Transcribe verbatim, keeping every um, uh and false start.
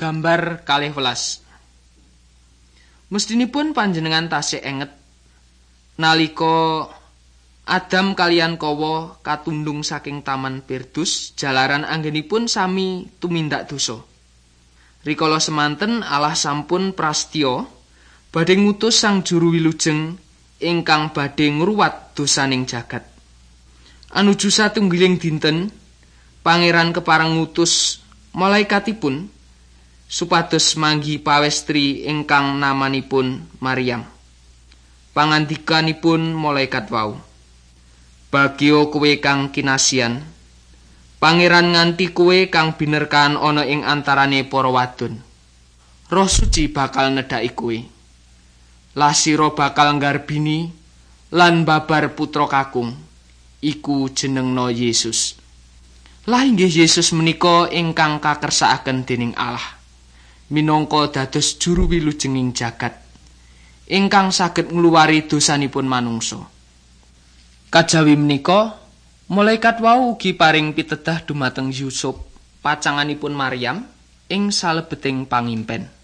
Gambar kalih welas. Mestinipun panjenengan tasih enget nalika Adam kaliyan Kawa katundung saking taman Firdus jalaran anggenipun sami tumindak dosa. Rikala semanten Allah sampun prastya badhe ngutus Sang Juru Wilujeng ingkang badhe ngruwat dosaning jagat. Anuju satunggiling dinten Pangeran kepareng ngutus malaikatipun supados manggi pawestri ingkang namanipun Maryam. Pangandikanipun malaikat wau, "Bagya kowe kang kinasian, Pangeran nganti kowe kang binerkan ana ing antarane para wadon. Roh Suci bakal nedhaki kowe. Lah sira bakal nggarbini lan babar putra kakung, iku jenengna Yesus." Lah inggih Yesus menika ingkang kakersakaken dening Allah minangka dados juru wilujenging jagat ingkang saged ngluwari dosanipun manungsa. Kajawi menika malaikat wau ugi paring pitedah dumateng Yusuf pacanganipun Maryam ing salebeting pangimpen.